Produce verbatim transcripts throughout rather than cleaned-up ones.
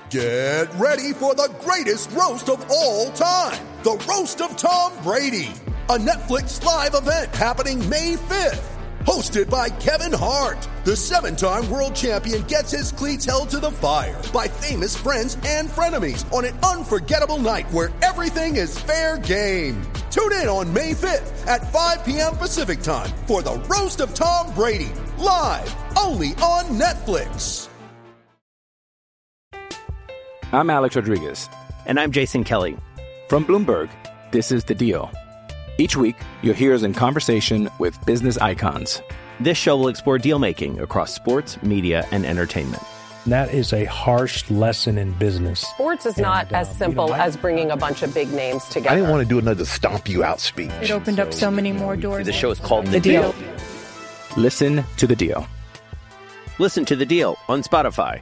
Get ready for the greatest roast of all time, the Roast of Tom Brady, a Netflix live event happening May fifth. Hosted by Kevin Hart, the seven-time world champion gets his cleats held to the fire by famous friends and frenemies on an unforgettable night where everything is fair game. Tune in on May fifth at five p.m. Pacific time for the Roast of Tom Brady, live only on Netflix. I'm Alex Rodriguez. And I'm Jason Kelly. From Bloomberg, this is The Deal. Each week, you'll hear us in conversation with business icons. This show will explore deal-making across sports, media, and entertainment. That is a harsh lesson in business. Sports is not and, uh, as simple you know, as bringing a bunch of big names together. I didn't want to do another stomp you out speech. It opened up so many more doors. The show is called The, the deal. deal. Listen to The Deal. Listen to The Deal on Spotify.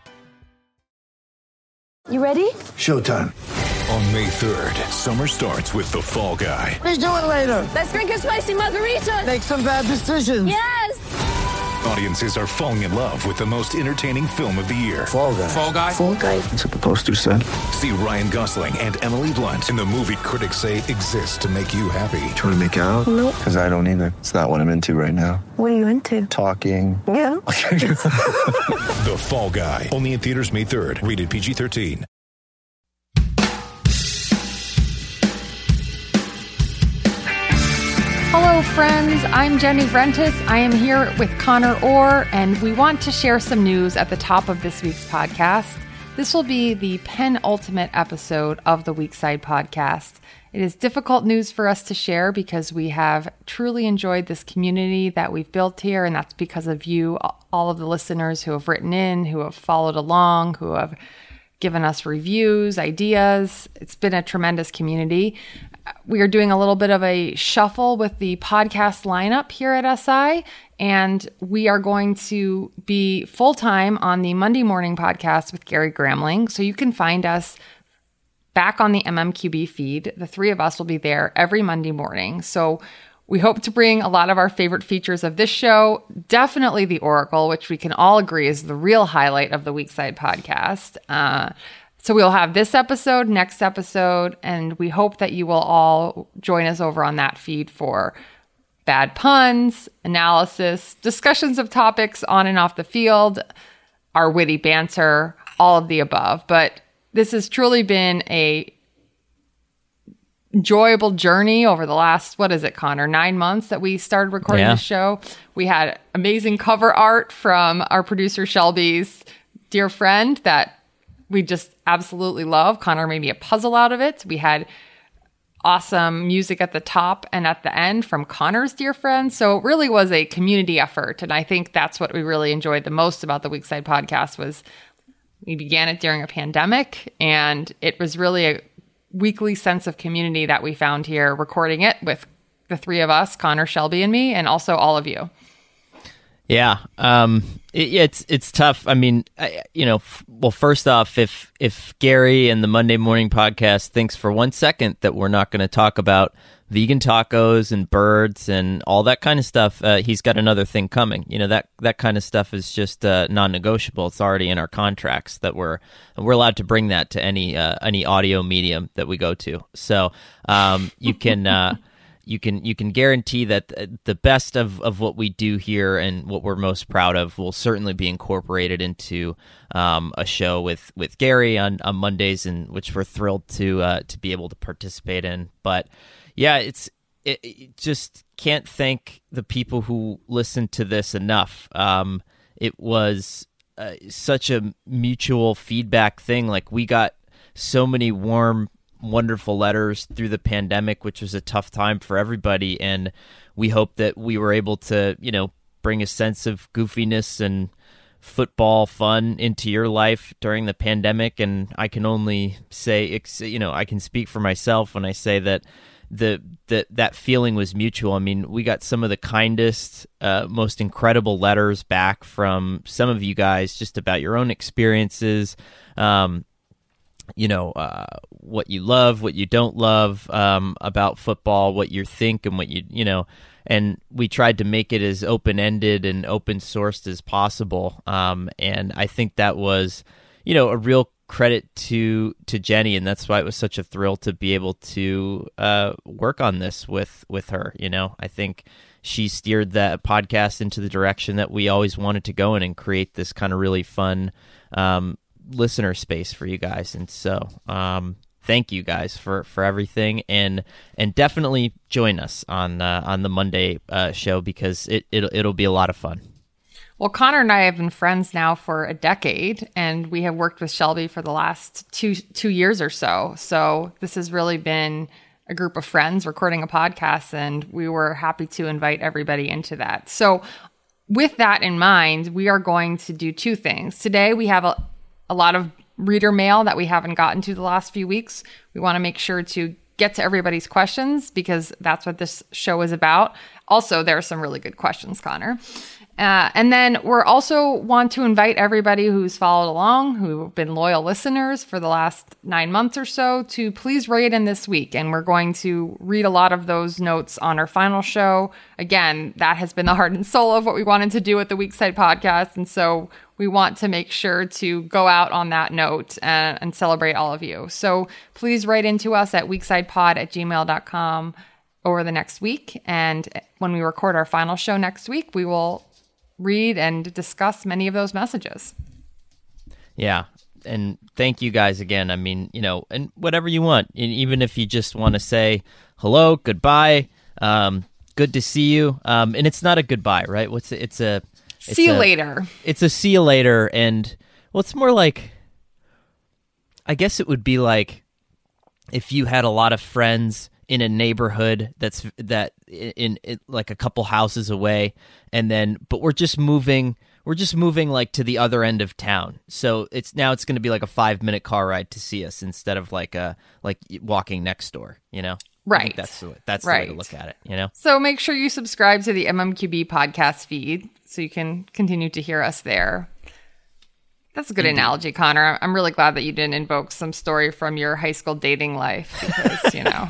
You ready? Showtime. On May third, summer starts with The Fall Guy. Let's do it later. Let's drink a spicy margarita. Make some bad decisions. Yes. Audiences are falling in love with the most entertaining film of the year. Fall Guy. Fall Guy. Fall Guy. That's what the poster said. See Ryan Gosling and Emily Blunt in the movie critics say exists to make you happy. Trying to make it out? Nope. Because I don't either. It's not what I'm into right now. What are you into? Talking. Yeah. The Fall Guy. Only in theaters May third. Rated P G thirteen. Hello, friends. I'm Jenny Vrentis. I am here with Connor Orr, and we want to share some news at the top of this week's podcast. This will be the penultimate episode of the Weekside podcast. It is difficult news for us to share because we have truly enjoyed this community that we've built here, and that's because of you, all of the listeners who have written in, who have followed along, who have given us reviews, ideas. It's been a tremendous community. We are doing a little bit of a shuffle with the podcast lineup here at S I, and we are going to be full-time on the Monday morning podcast with Gary Gramling. So you can find us back on the M M Q B feed. The three of us will be there every Monday morning. So we hope to bring a lot of our favorite features of this show. Definitely the Oracle, which we can all agree is the real highlight of the Weekside podcast. Uh, So we'll have this episode, next episode, and we hope that you will all join us over on that feed for bad puns, analysis, discussions of topics on and off the field, our witty banter, all of the above. But this has truly been a enjoyable journey over the last, what is it, Connor, nine months that we started recording yeah. this show. We had amazing cover art from our producer Shelby's dear friend that we just absolutely love. Connor made me a puzzle out of it. We had awesome music at the top and at the end from Connor's dear friend. So it really was a community effort. And I think that's what we really enjoyed the most about the Weekside podcast was we began it during a pandemic, and it was really a weekly sense of community that we found here recording it with the three of us, Connor, Shelby, and me, and also all of you. Yeah, um, it, it's it's tough. I mean, I, you know, f- well, first off, if if Gary and the Monday Morning Podcast thinks for one second that we're not going to talk about vegan tacos and birds and all that kind of stuff, uh, he's got another thing coming. You know, that that kind of stuff is just uh, non-negotiable. It's already in our contracts that we're we're allowed to bring that to any uh, any audio medium that we go to. So um, you can. Uh, You can you can guarantee that the best of, of what we do here and what we're most proud of will certainly be incorporated into um, a show with, with Gary on, on Mondays, and which we're thrilled to uh, to be able to participate in. But yeah, it's it, it just can't thank the people who listened to this enough. Um, it was uh, such a mutual feedback thing. Like, we got so many warm, wonderful letters through the pandemic, which was a tough time for everybody, and we hope that we were able to, you know, bring a sense of goofiness and football fun into your life during the pandemic. And I can only say, you know, I can speak for myself when I say that the that that feeling was mutual. I mean, we got some of the kindest, uh, most incredible letters back from some of you guys just about your own experiences. Um, you know, uh, what you love, what you don't love um, about football, what you think and what you, you know, and we tried to make it as open-ended and open-sourced as possible. Um, and I think that was, you know, a real credit to to Jenny, and that's why it was such a thrill to be able to uh, work on this with with her. You know, I think she steered that podcast into the direction that we always wanted to go in and create this kind of really fun um, listener space for you guys. And so, um, thank you guys for, for everything, and and definitely join us on uh, on the Monday uh, show, because it it'll, it'll be a lot of fun. Well, Connor and I have been friends now for a decade, and we have worked with Shelby for the last two two years or so. So this has really been a group of friends recording a podcast, and we were happy to invite everybody into that. So with that in mind, we are going to do two things. Today, we have a, a lot of reader mail that we haven't gotten to the last few weeks. We want to make sure to get to everybody's questions, because that's what this show is about. Also, there are some really good questions, Connor. Uh, and then we're also want to invite everybody who's followed along, who've been loyal listeners for the last nine months or so, to please write in this week. And we're going to read a lot of those notes on our final show. Again, that has been the heart and soul of what we wanted to do with the Weekside podcast. And so we want to make sure to go out on that note and, and celebrate all of you. So please write into us at weeksidepod at gmail dot com over the next week. And when we record our final show next week, we will read and discuss many of those messages. Yeah. And thank you guys again. I mean, you know, and whatever you want, and even if you just want to say hello, goodbye, um, good to see you. Um, and it's not a goodbye, right? What's it? It's a, it's see you a, later. It's a see you later. And well, it's more like, I guess it would be like if you had a lot of friends in a neighborhood that's that in, in like a couple houses away, and then but we're just moving we're just moving like to the other end of town, so it's now it's going to be like a five minute car ride to see us instead of like a like walking next door, you know. Right. I think that's the, that's right. the way to look at it, you know. So make sure you subscribe to the M M Q B podcast feed so you can continue to hear us there. That's a good Indeed. analogy, Connor. I'm really glad that you didn't invoke some story from your high school dating life, because, you know,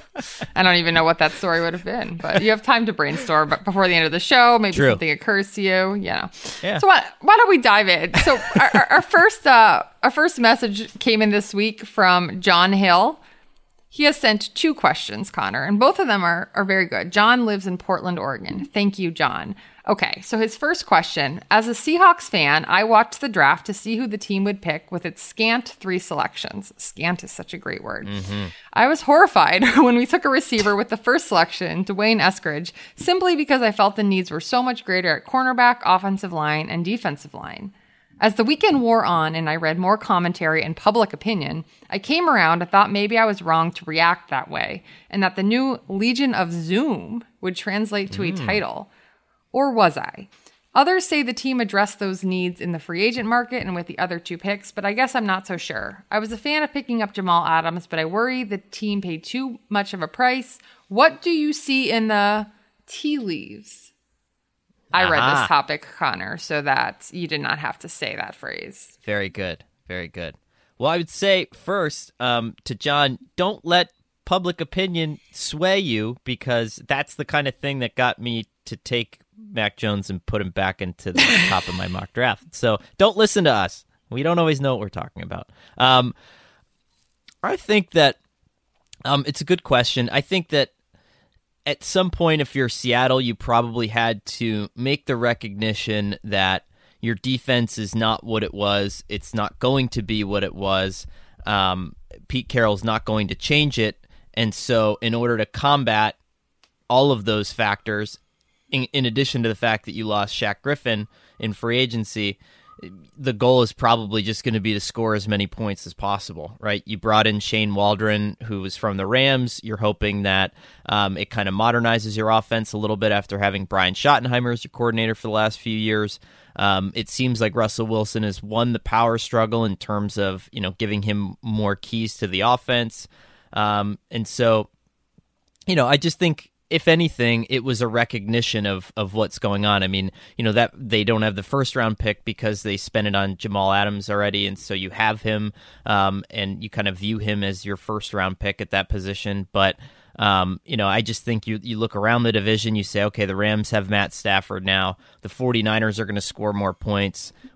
I don't even know what that story would have been. But you have time to brainstorm before the end of the show. Maybe True. something occurs to you, you know. Yeah. So why, why don't we dive in? So our, our, our first uh, our first message came in this week from John Hill. He has sent two questions, Connor, and both of them are, are very good. John lives in Portland, Oregon. Thank you, John. Okay, so his first question. As a Seahawks fan, I watched the draft to see who the team would pick with its scant three selections. Scant is such a great word. Mm-hmm. I was horrified when we took a receiver with the first selection, Dwayne Eskridge, simply because I felt the needs were so much greater at cornerback, offensive line, and defensive line. As the weekend wore on and I read more commentary and public opinion, I came around and thought maybe I was wrong to react that way, and that the new Legion of Zoom would translate to mm. a title. Or was I? Others say the team addressed those needs in the free agent market and with the other two picks, but I guess I'm not so sure. I was a fan of picking up Jamal Adams, but I worry the team paid too much of a price. What do you see in the tea leaves? I uh-huh. read this topic, Connor, so that you did not have to say that phrase. Very good. Very good. Well, I would say first um, to John, don't let public opinion sway you, because that's the kind of thing that got me to take Mac Jones and put him back into the top of my mock draft. So don't listen to us. We don't always know what we're talking about. Um, I think that um, it's a good question. I think that at some point, if you're Seattle, you probably had to make the recognition that your defense is not what it was. It's not going to be what it was. Um, Pete Carroll's not going to change it. And so in order to combat all of those factors, in, in addition to the fact that you lost Shaq Griffin in free agency, the goal is probably just going to be to score as many points as possible, right? You brought in Shane Waldron, who was from the Rams. You're hoping that um, it kind of modernizes your offense a little bit after having Brian Schottenheimer as your coordinator for the last few years. Um, it seems like Russell Wilson has won the power struggle in terms of, you know, giving him more keys to the offense. Um, and so, you know, I just think, if anything, it was a recognition of, of what's going on. I mean, you know, that they don't have the first round pick because they spent it on Jamal Adams already. And so you have him um, and you kind of view him as your first round pick at that position. But, um, you know, I just think you, you look around the division, you say, okay, the Rams have Matt Stafford now. The 49ers are going to score more points.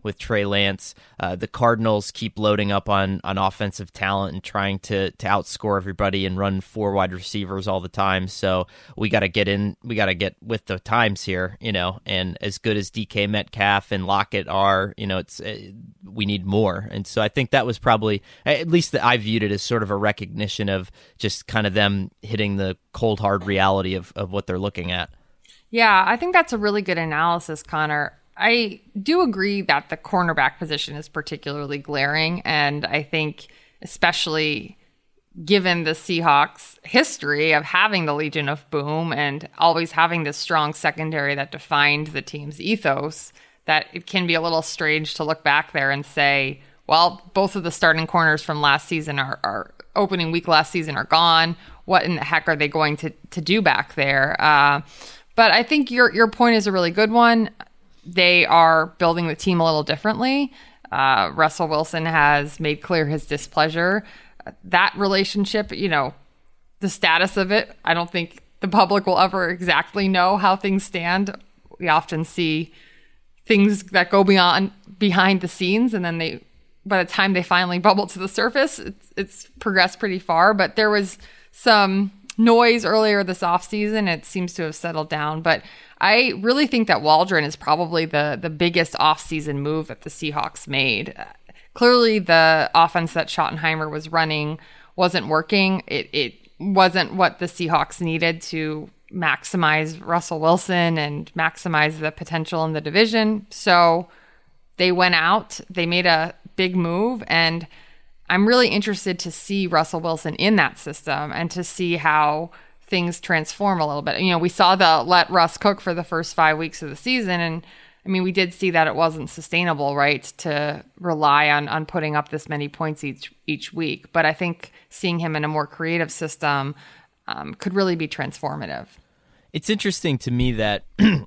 with Trey Lance. Uh, the Cardinals keep loading up on on offensive talent and trying to to outscore everybody and run four wide receivers all the time. So we got to get in, we got to get with the times here, you know. And as good as D K Metcalf and Lockett are, you know, it's uh, we need more. And so I think that was probably, at least that I viewed it as sort of a recognition of just kind of them hitting the cold hard reality of of what they're looking at. Yeah, I think that's a really good analysis, Connor. I do agree that the cornerback position is particularly glaring, and I think especially given the Seahawks' history of having the Legion of Boom and always having this strong secondary that defined the team's ethos, that it can be a little strange to look back there and say, well, both of the starting corners from last season are, are opening week last season are gone. What in the heck are they going to, to do back there? Uh, but I think your your point is a really good one. They are building the team a little differently. Uh, Russell Wilson has made clear his displeasure. That relationship, you know, the status of it, I don't think the public will ever exactly know how things stand. We often see things that go beyond behind the scenes, and then they, by the time they finally bubble to the surface, it's, it's progressed pretty far. But there was some noise earlier this offseason. It seems to have settled down. But I really think that Waldron is probably the, the biggest offseason move that the Seahawks made. Uh, clearly, the offense that Schottenheimer was running wasn't working. It, it wasn't what the Seahawks needed to maximize Russell Wilson and maximize the potential in the division. So they went out, they made a big move, and I'm really interested to see Russell Wilson in that system and to see how things transform a little bit. You know, we saw the let Russ cook for the first five weeks of the season, and I mean, we did see that it wasn't sustainable, right, to rely on on putting up this many points each each week. But I think seeing him in a more creative system um, could really be transformative. It's interesting to me that,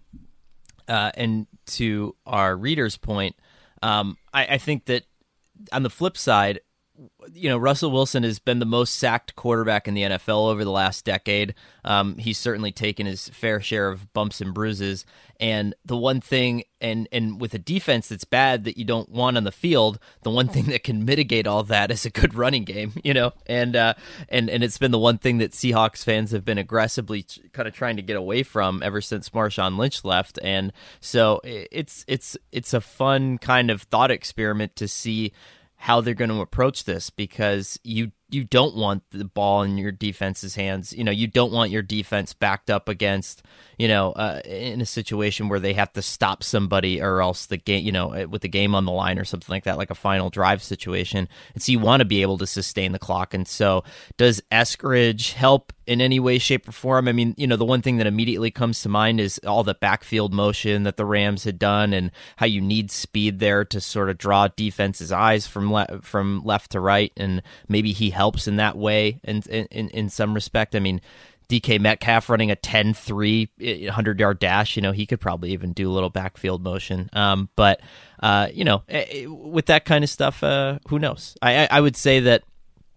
uh, and to our reader's point, um, I, I think that on the flip side, you know, Russell Wilson has been the most sacked quarterback in the N F L over the last decade. Um, he's certainly taken his fair share of bumps and bruises. And the one thing, and and with a defense that's bad that you don't want on the field, the one thing that can mitigate all that is a good running game, you know. And uh, and and it's been the one thing that Seahawks fans have been aggressively kind of trying to get away from ever since Marshawn Lynch left. And so it's it's it's a fun kind of thought experiment to see how they're going to approach this, because you you don't want the ball in your defense's hands. You know, you don't want your defense backed up against, you know, uh, in a situation where they have to stop somebody or else the game, you know, with the game on the line or something like that, like a final drive situation. And so you want to be able to sustain the clock. And so does Eskridge help in any way, shape, or form? I mean, you know, the one thing that immediately comes to mind is all the backfield motion that the Rams had done and how you need speed there to sort of draw defense's eyes from le- from left to right. And maybe he helps in that way in, in, in some respect. I mean, D K Metcalf running a ten three hundred-yard dash, you know, he could probably even do a little backfield motion. Um, but, uh, you know, with that kind of stuff, uh, who knows? I, I would say that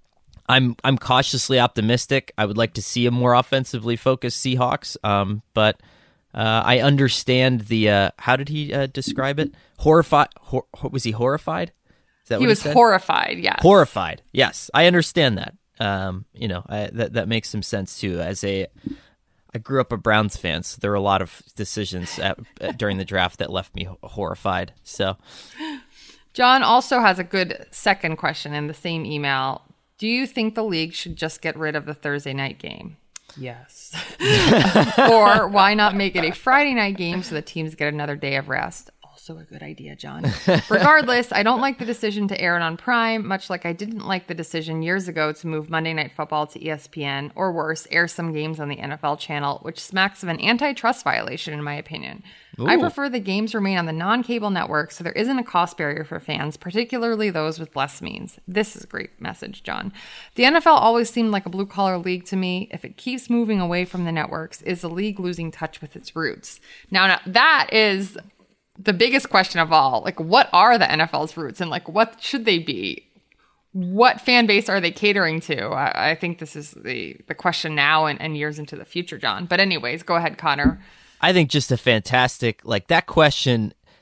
I'm I'm cautiously optimistic. I would like to see a more offensively focused Seahawks, um, but uh, I understand the, uh, how did he uh, describe it? Horrified? Hor- was he horrified? Is that he what was he said? horrified, yes. Horrified, yes. I understand that. Um, you know, I, that that makes some sense too. As a, I grew up a Browns fan, so there were a lot of decisions at, at, during the draft that left me horrified. So, John also has a good second question in the same email. Do you think the league should just get rid of the Thursday night game? Yes. Or why not make it a Friday night game so the teams get another day of rest? Also a good idea, John. Regardless, I don't like the decision to air it on Prime, much like I didn't like the decision years ago to move Monday Night Football to E S P N, or worse, air some games on the N F L channel, which smacks of an antitrust violation in my opinion. Ooh. I prefer the games remain on the non-cable network so there isn't a cost barrier for fans, particularly those with less means. This is a great message, John. The N F L always seemed like a blue-collar league to me. If it keeps moving away from the networks, is the league losing touch with its roots? Now, now that is the biggest question of all. Like, what are the N F L's roots, and like, what should they be? What fan base are they catering to? I, I think this is the, the question now and, and years into the future, John. But anyways, go ahead, Connor. I think just a fantastic, like that question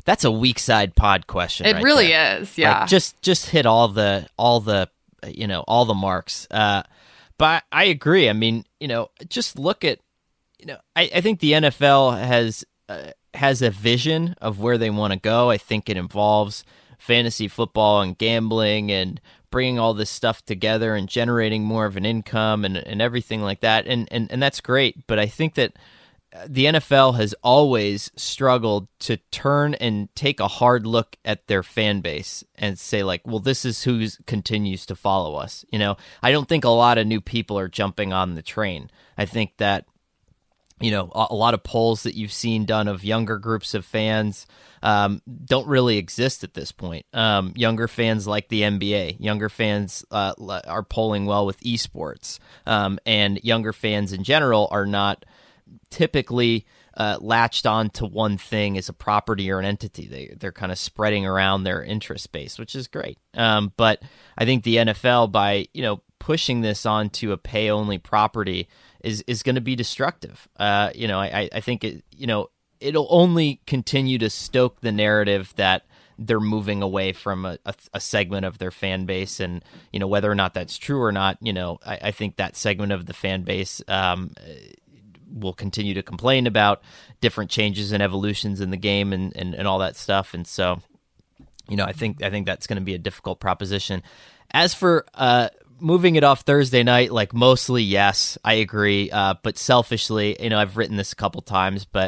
that's a weak side pod question. It right really there. is. Yeah. Like, just just hit all the all the you know all the marks. Uh, but I agree. I mean, you know, just look at you know I, I think the N F L has uh, has a vision of where they want to go. I think it involves fantasy football and gambling and bringing all this stuff together and generating more of an income and, and everything like that. And, and, and that's great. But I think that the N F L has always struggled to turn and take a hard look at their fan base and say like, well, this is who continues to follow us. You know, I don't think a lot of new people are jumping on the train. I think that, you know, a, a lot of polls that you've seen done of younger groups of fans um, don't really exist at this point. Um, younger fans like the N B A. Younger fans uh, are polling well with esports. Um, and younger fans in general are not typically uh, latched on to one thing as a property or an entity. They, they're kind of spreading around their interest base, which is great. Um, but I think the N F L, by, you know, pushing this onto a pay-only property is, is going to be destructive. Uh, you know, I, I think, it, you know, it'll only continue to stoke the narrative that they're moving away from a, a, a segment of their fan base. And, you know, whether or not that's true or not, you know, I, I think that segment of the fan base um, will continue to complain about different changes and evolutions in the game and, and, and all that stuff. And so, you know, I think, I think that's going to be a difficult proposition. As for uh, moving it off Thursday night, like mostly, yes, I agree. Uh, but selfishly, you know, I've written this a couple times, but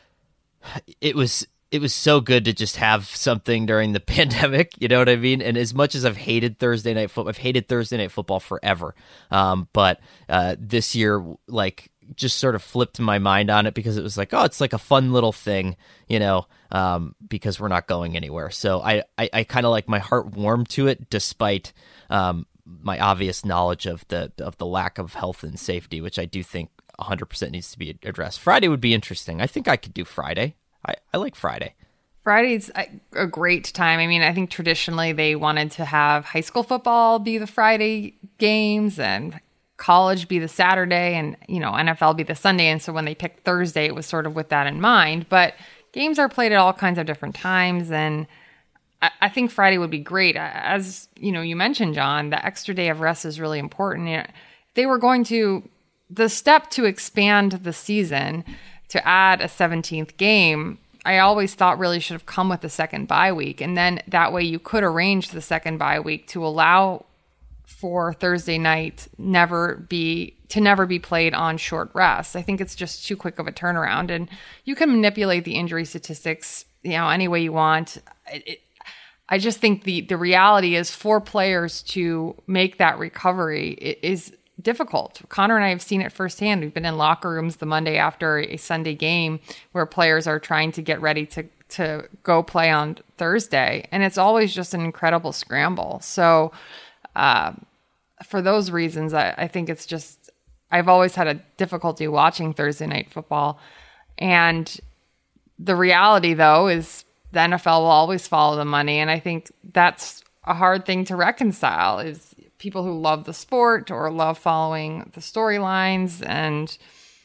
it was, it was so good to just have something during the pandemic, you know what I mean? And as much as I've hated Thursday night football, I've hated Thursday night football forever. Um, but uh, this year, like, just sort of flipped my mind on it because it was like, oh, it's like a fun little thing, you know, um, because we're not going anywhere. So I, I, I kind of like my heart warmed to it, despite um, my obvious knowledge of the of the lack of health and safety, which I do think one hundred percent needs to be addressed. Friday would be interesting. I think I could do Friday. I, I like Friday. Friday's a great time. I mean, I think traditionally they wanted to have high school football be the Friday games and college be the Saturday and, you know, N F L be the Sunday. And so when they picked Thursday, it was sort of with that in mind. But games are played at all kinds of different times. And I, I think Friday would be great. As, you know, you mentioned, John, the extra day of rest is really important. You know, they were going to, the step to expand the season to add a seventeenth game, I always thought really should have come with the second bye week. And then that way you could arrange the second bye week to allow for Thursday night never be to never be played on short rest. I think it's just too quick of a turnaround, and you can manipulate the injury statistics, you know, any way you want. It, it, I just think the the reality is for players to make that recovery is difficult. Connor and I have seen it firsthand. We've been in locker rooms the Monday after a Sunday game where players are trying to get ready to to go play on Thursday, and it's always just an incredible scramble. So. Uh, for those reasons, I, I think it's just, I've always had a difficulty watching Thursday night football. And the reality, though, is the N F L will always follow the money. And I think that's a hard thing to reconcile, is people who love the sport or love following the storylines and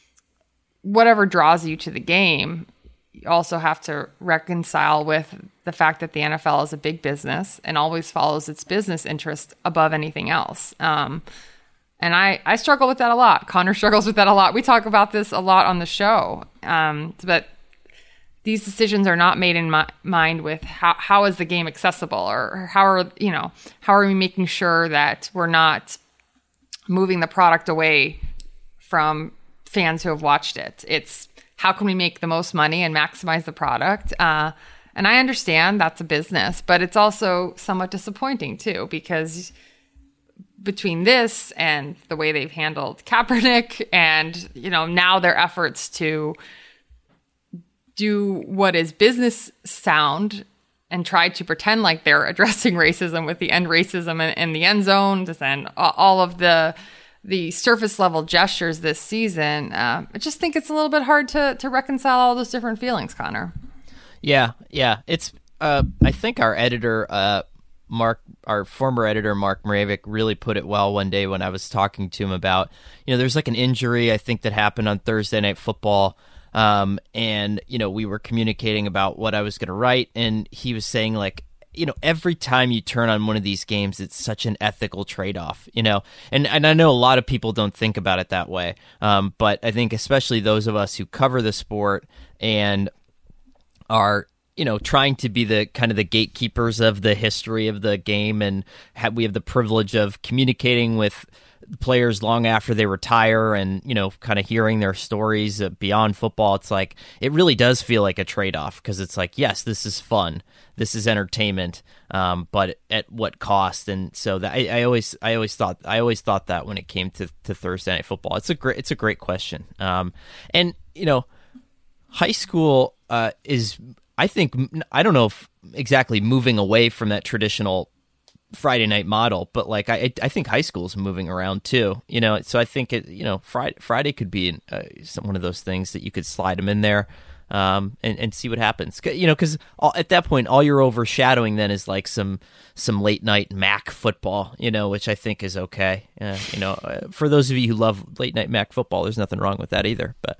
whatever draws you to the game. You also have to reconcile with the fact that the N F L is a big business and always follows its business interest above anything else. Um, and I, I struggle with that a lot. Connor struggles with that a lot. We talk about this a lot on the show. Um, but these decisions are not made in my mind with how, how is the game accessible, or how are, you know, how are we making sure that we're not moving the product away from fans who have watched it. It's, how can we make the most money and maximize the product? Uh, and I understand that's a business, but it's also somewhat disappointing too, because between this and the way they've handled Kaepernick and, you know, now their efforts to do what is business sound and try to pretend like they're addressing racism with the end racism in, in the end zone, and all of the the surface level gestures this season, uh, I just think it's a little bit hard to to reconcile all those different feelings, Connor. Yeah, yeah. It's, uh, I think our editor, uh, Mark, our former editor, Mark Moravik, really put it well one day when I was talking to him about, you know, there's like an injury, I think, that happened on Thursday Night Football Um, and, you know, we were communicating about what I was going to write, and he was saying, like, you know, every time you turn on one of these games, it's such an ethical trade-off, you know, and, and I know a lot of people don't think about it that way. Um, but I think especially those of us who cover the sport and are, you know, trying to be the kind of the gatekeepers of the history of the game, and have, we have the privilege of communicating with players long after they retire, and, you know, kind of hearing their stories beyond football. It's like, it really does feel like a trade-off, because it's like, yes, this is fun, this is entertainment, um, but at what cost? And so that I, I always, I always thought, I always thought that when it came to, to Thursday Night Football, it's a great, it's a great question. Um, and you know, high school uh, is, I think, I don't know if exactly moving away from that traditional Friday night model, but like I, I think high school is moving around too, you know. So I think it, you know, Friday, Friday could be uh, some, one of those things that you could slide them in there, um, and, and see what happens. You know, because at that point, all you're overshadowing then is like some some late night M A C football, you know, which I think is okay. Uh, you know, uh, for those of you who love late night M A C football, there's nothing wrong with that either. But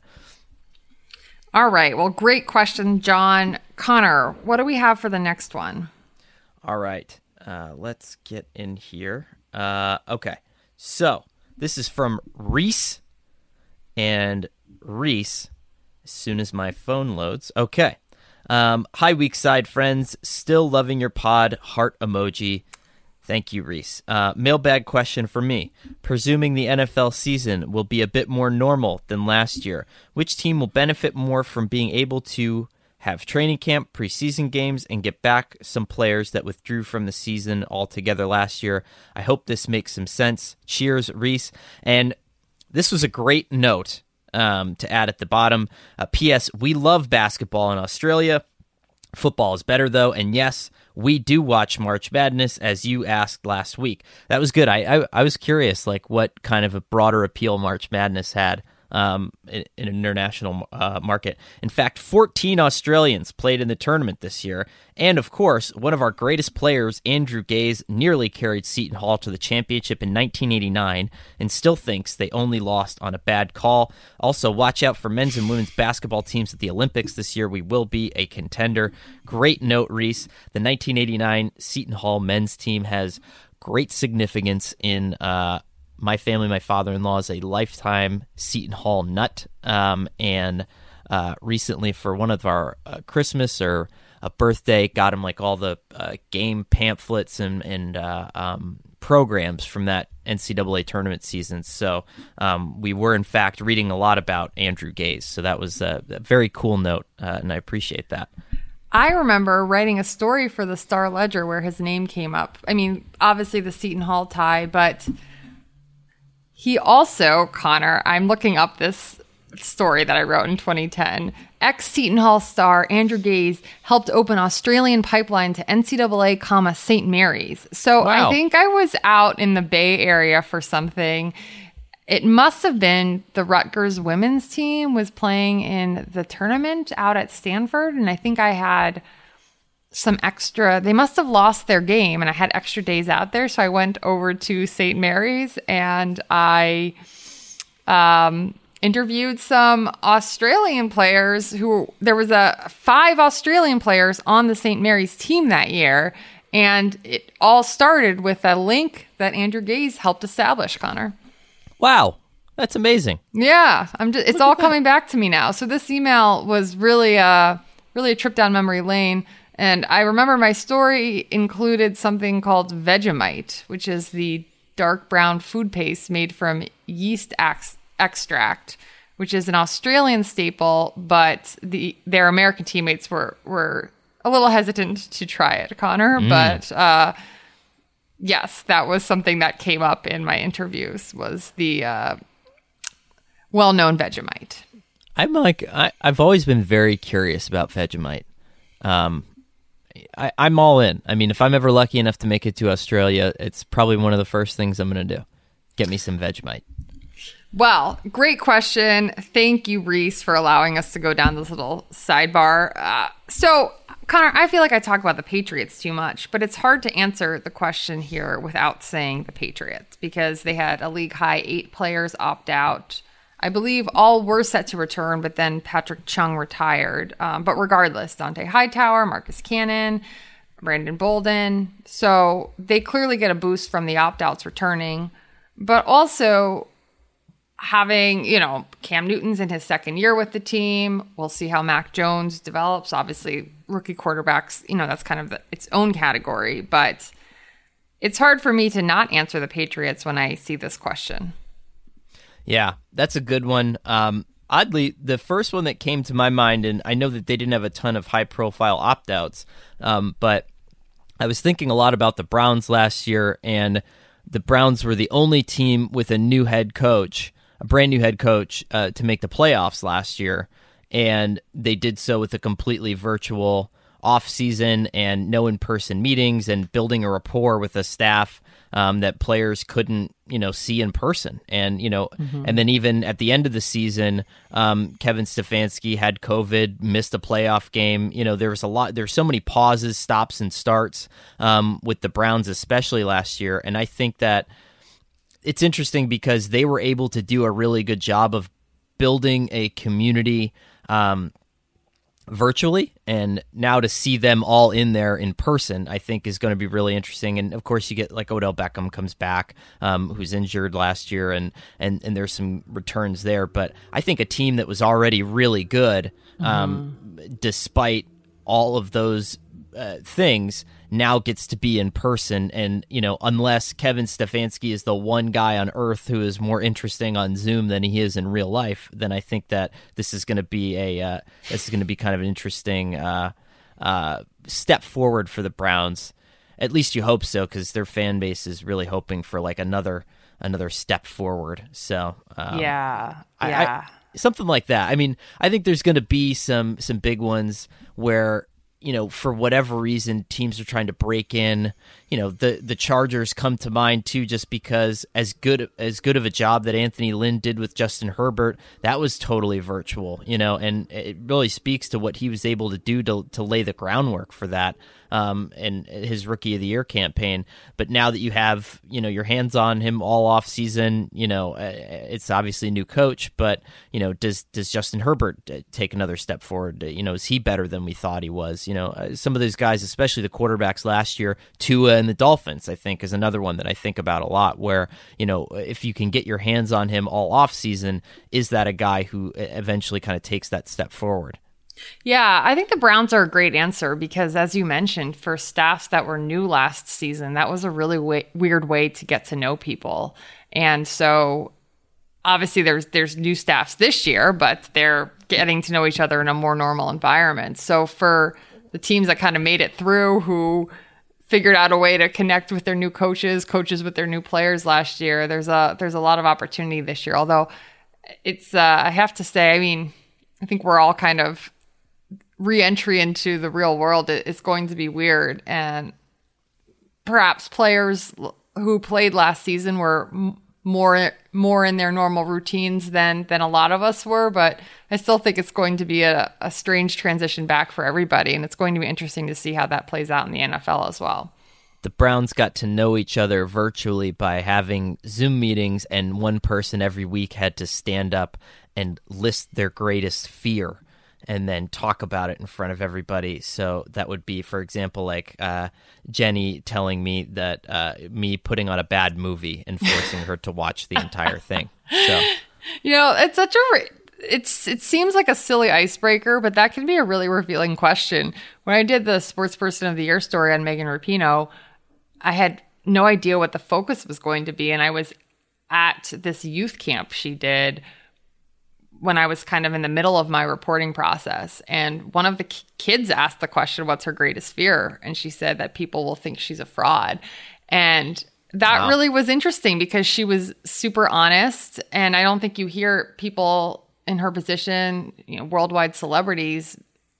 all right, well, great question, John. Connor, what do we have for the next one? All right. Uh, let's get in here. Uh, okay, so this is from Reese, and Reese, as soon as my phone loads. Okay. Um, hi, Weekside friends. Still loving your pod. Heart emoji. Thank you, Reese. Uh, mailbag question for me. Presuming the N F L season will be a bit more normal than last year, which team will benefit more from being able to have training camp, preseason games, and get back some players that withdrew from the season altogether last year? I hope this makes some sense. Cheers, Reese. And this was a great note um, to add at the bottom. Uh, P S. We love basketball in Australia. Football is better, though, and yes, we do watch March Madness, as you asked last week. That was good. I I, I was curious, like, what kind of a broader appeal March Madness had Um, in, in an international uh, market. In fact, fourteen Australians played in the tournament this year, and of course, one of our greatest players, Andrew Gaze, nearly carried Seton Hall to the championship in nineteen eighty-nine, and still thinks they only lost on a bad call. Also, watch out for men's and women's basketball teams at the Olympics this year. We will be a contender. Great note, Reese. The nineteen eighty-nine Seton Hall men's team has great significance in uh, my family. My father-in-law is a lifetime Seton Hall nut, um, and uh, recently for one of our uh, Christmas or a birthday, got him like all the uh, game pamphlets and, and uh, um, programs from that N C double A tournament season. So um, we were, in fact, reading a lot about Andrew Gaze. So that was a, a very cool note, uh, and I appreciate that. I remember writing a story for the Star Ledger where his name came up. I mean, obviously the Seton Hall tie, but he also, Connor, I'm looking up this story that I wrote in twenty ten. Ex-Seton Hall star Andrew Gaze helped open Australian pipeline to N C double A, comma, Saint Mary's. So wow. I think I was out in the Bay Area for something. It must have been the Rutgers women's team was playing in the tournament out at Stanford, and I think I had some extra, they must have lost their game, and I had extra days out there, so I went over to Saint Mary's and I um, interviewed some Australian players who, there was a five Australian players on the Saint Mary's team that year, and it all started with a link that Andrew Gaze helped establish, Connor. Wow, that's amazing. Yeah, I'm just, it's all coming back to me now. So this email was really a, really a trip down memory lane. And I remember my story included something called Vegemite, which is the dark brown food paste made from yeast ex- extract, which is an Australian staple, but the their American teammates were, were a little hesitant to try it, Connor. Mm. But uh, yes, that was something that came up in my interviews, was the uh, well-known Vegemite. I'm like, I, I've always been very curious about Vegemite. Um, I, I'm all in. I mean, if I'm ever lucky enough to make it to Australia, it's probably one of the first things I'm going to do. Get me some Vegemite. Well, great question. Thank you, Reese, for allowing us to go down this little sidebar. Uh, so, Connor, I feel like I talk about the Patriots too much, but it's hard to answer the question here without saying the Patriots, because they had a league-high eight players opt out. I believe all were set to return, but then Patrick Chung retired. Um, but regardless, Dante Hightower, Marcus Cannon, Brandon Bolden. So they clearly get a boost from the opt-outs returning. But also having, you know, Cam Newton's in his second year with the team. We'll see how Mac Jones develops. Obviously, rookie quarterbacks, you know, that's kind of the, its own category. But it's hard for me to not answer the Patriots when I see this question. Yeah, that's a good one. Um, oddly, the first one that came to my mind, and I know that they didn't have a ton of high-profile opt-outs, um, but I was thinking a lot about the Browns last year, and the Browns were the only team with a new head coach, a brand new head coach, uh, to make the playoffs last year, and they did so with a completely virtual off-season and no in-person meetings and building a rapport with a staff um, that players couldn't, you know, see in person. And, you know, mm-hmm. and then even at the end of the season, um, Kevin Stefanski had COVID, missed a playoff game. You know, there was a lot, there's so many pauses, stops, and starts um, with the Browns, especially last year. And I think that it's interesting because they were able to do a really good job of building a community um, virtually, and now to see them all in there in person, I think is going to be really interesting. And of course, you get like Odell Beckham comes back, um, who's injured last year, and and and there's some returns there. But I think a team that was already really good, um, mm-hmm. despite all of those uh, things, now gets to be in person. And, you know, unless Kevin Stefanski is the one guy on earth who is more interesting on Zoom than he is in real life, then I think that this is going to be a uh, this is going to be kind of an interesting uh, uh, step forward for the Browns. At least you hope so, because their fan base is really hoping for like another another step forward. So um, yeah, I, yeah, I, something like that. I mean, I think there's going to be some some big ones where, you know, for whatever reason, teams are trying to break in. You know, the the Chargers come to mind too, just because as good as good of a job that Anthony Lynn did with Justin Herbert, that was totally virtual. You know, and it really speaks to what he was able to do to to lay the groundwork for that. Um, and his Rookie of the Year campaign. But now that you have, you know, your hands on him all off season, you know, it's obviously a new coach, but, you know, does does Justin Herbert take another step forward? You know, is he better than we thought he was? You know, some of those guys, especially the quarterbacks last year, Tua and the Dolphins, I think is another one that I think about a lot, where, you know, if you can get your hands on him all off season, is that a guy who eventually kind of takes that step forward? Yeah, I think the Browns are a great answer because, as you mentioned, for staffs that were new last season, that was a really way, weird way to get to know people. And so obviously there's there's new staffs this year, but they're getting to know each other in a more normal environment. So for the teams that kind of made it through, who figured out a way to connect with their new coaches, coaches with their new players last year, there's a there's a lot of opportunity this year. Although it's, uh, I have to say, I mean, I think we're all kind of re-entry into the real world is going to be weird, and perhaps players who played last season were m- more more in their normal routines than than a lot of us were, but I still think it's going to be a, a strange transition back for everybody, and it's going to be interesting to see how that plays out in the N F L as well. The Browns got to know each other virtually by having Zoom meetings, and one person every week had to stand up and list their greatest fear and then talk about it in front of everybody. So that would be, for example, like uh, Jenny telling me that uh, me putting on a bad movie and forcing her to watch the entire thing. So, you know, it's such a re- it's it seems like a silly icebreaker, but that can be a really revealing question. When I did the Sports Person of the Year story on Megan Rapinoe, I had no idea what the focus was going to be, and I was at this youth camp she did when I was kind of in the middle of my reporting process. And one of the k- kids asked the question, what's her greatest fear? And she said that people will think she's a fraud. And that wow. really was interesting because she was super honest. And I don't think you hear people in her position, you know, worldwide celebrities,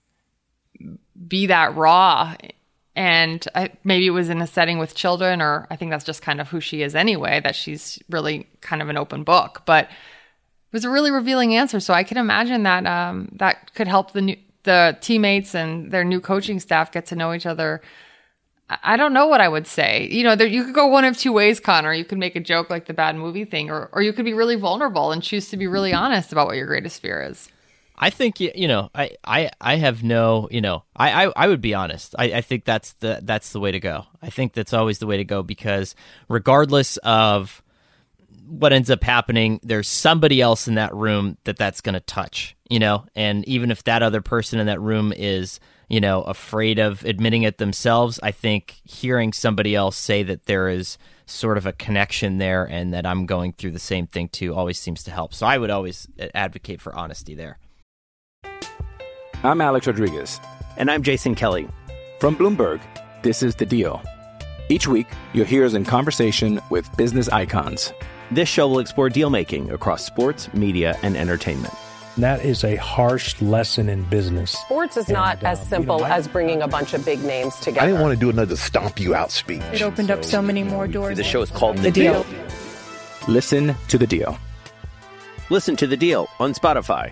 be that raw. And I, maybe it was in a setting with children, or I think that's just kind of who she is anyway, that she's really kind of an open book. But it was a really revealing answer, so I can imagine that um, that could help the new, the teammates and their new coaching staff get to know each other I don't know what I would say. You know, there, you could go one of two ways, Connor. You could make a joke like the bad movie thing, or, or you could be really vulnerable and choose to be really honest about what your greatest fear is. I think, you know, I, I, I have no, you know, I, I, I would be honest. I, I think that's the that's the way to go. I think that's always the way to go, because regardless of what ends up happening, there's somebody else in that room that that's going to touch, you know, and even if that other person in that room is, you know, afraid of admitting it themselves, I think hearing somebody else say that there is sort of a connection there and that I'm going through the same thing too always seems to help. So I would always advocate for honesty there. I'm Alex Rodriguez. And I'm Jason Kelly. From Bloomberg, this is The Deal. Each week, you'll hear us in conversation with business icons. This show will explore deal-making across sports, media, and entertainment. That is a harsh lesson in business. Sports is and, not uh, as simple you know, I, as bringing a bunch of big names together. I didn't want to do another stomp you out speech. It opened so, up so many more doors. The show is called The, the deal. deal. Listen to The Deal. Listen to The Deal on Spotify.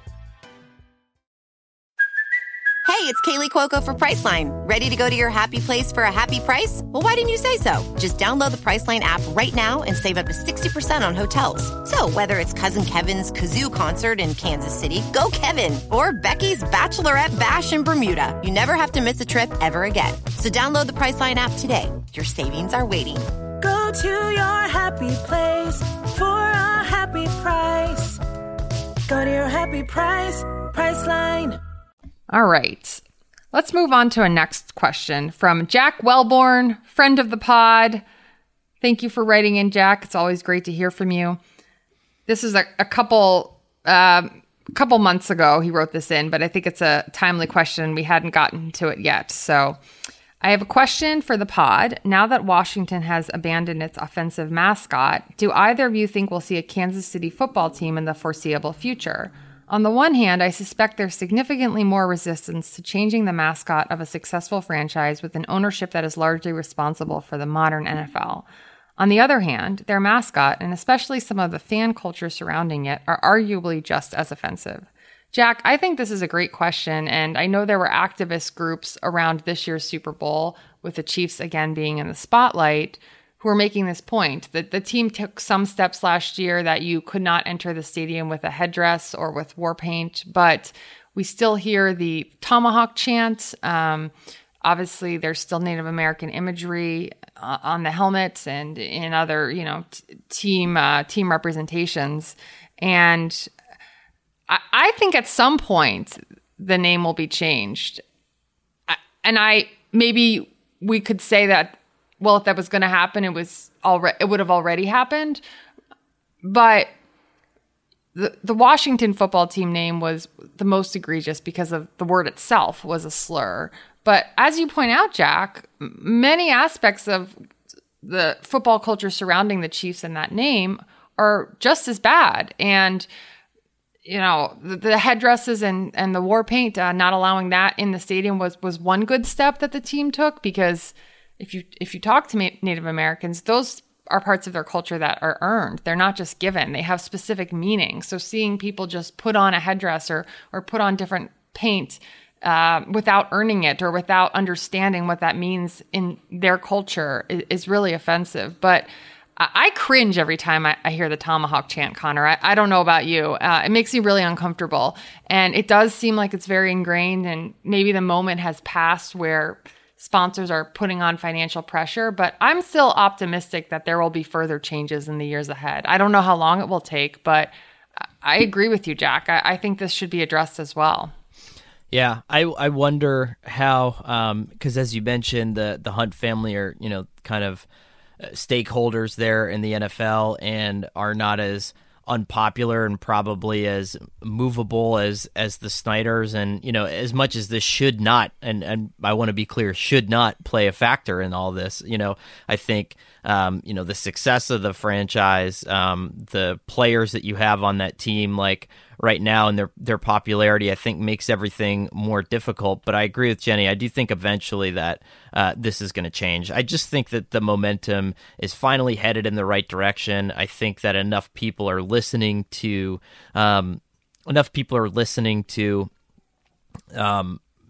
Hey, it's Kaylee Cuoco for Priceline. Ready to go to your happy place for a happy price? Well, why didn't you say so? Just download the Priceline app right now and save up to sixty percent on hotels. So whether it's Cousin Kevin's Kazoo Concert in Kansas City, go Kevin, or Becky's Bachelorette Bash in Bermuda, you never have to miss a trip ever again. So download the Priceline app today. Your savings are waiting. Go to your happy place for a happy price. Go to your happy price, Priceline. All right. Let's move on to a next question from Jack Wellborn, friend of the pod. Thank you for writing in, Jack. It's always great to hear from you. This is a, a couple uh, couple months ago he wrote this in, but I think it's a timely question. We hadn't gotten to it yet. So I have a question for the pod. Now that Washington has abandoned its offensive mascot, do either of you think we'll see a Kansas City football team in the foreseeable future? On the one hand, I suspect there's significantly more resistance to changing the mascot of a successful franchise with an ownership that is largely responsible for the modern N F L. On the other hand, their mascot, and especially some of the fan culture surrounding it, are arguably just as offensive. Jack, I think this is a great question, and I know there were activist groups around this year's Super Bowl, with the Chiefs again being in the spotlight, who are making this point that the team took some steps last year that you could not enter the stadium with a headdress or with war paint, but we still hear the tomahawk chant. Um, obviously, there's still Native American imagery uh, on the helmets and in other, you know, t- team uh, team representations. And I-, I think at some point the name will be changed. I- and I maybe we could say that, well, if that was going to happen, it was already, it would have already happened. But the the Washington football team name was the most egregious because of the word itself was a slur. But as you point out, Jack, many aspects of the football culture surrounding the Chiefs and that name are just as bad. And, you know, the, the headdresses and, and the war paint, uh, not allowing that in the stadium was, was one good step that the team took, because If you if you talk to Native Americans, those are parts of their culture that are earned. They're not just given. They have specific meaning. So seeing people just put on a headdress or, or put on different paint uh, without earning it or without understanding what that means in their culture is, is really offensive. But I, I cringe every time I, I hear the tomahawk chant, Connor. I, I don't know about you. Uh, it makes me really uncomfortable. And it does seem like it's very ingrained, and maybe the moment has passed where sponsors are putting on financial pressure, but I'm still optimistic that there will be further changes in the years ahead. I don't know how long it will take, but I agree with you, Jack. I, I think this should be addressed as well. Yeah, I I wonder how, because um, as you mentioned, the the Hunt family are, you know, kind of stakeholders there in the N F L and are not as unpopular and probably as movable as as the Snyders, and you know, as much as this should not, and and I want to be clear, should not play a factor in all this. You know, I think um, you know, the success of the franchise, um, the players that you have on that team, like right now, and their their popularity, I think makes everything more difficult. But I agree with Jenny. I do think eventually that uh, this is going to change. I just think that the momentum is finally headed in the right direction. I think that enough people are listening to um, enough people are listening to um,